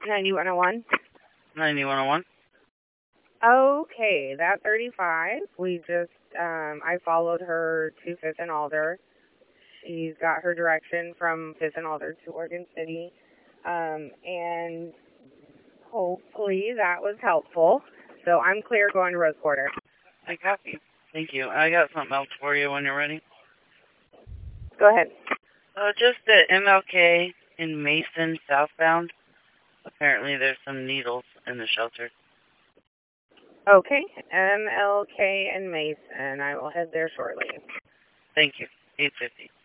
9101. 9101. Okay, that 35. We just, I followed her to Fifth and Alder. She's got her direction from Fifth and Alder to Oregon City. And hopefully that was helpful. So I'm clear going to Rose Quarter. I copy. Thank you. I got something else for you when you're ready. Go ahead. Just at MLK in Mason, southbound. Apparently there's some needles in the shelter. Okay, MLK and Mason. I will head there shortly. Thank you. 850.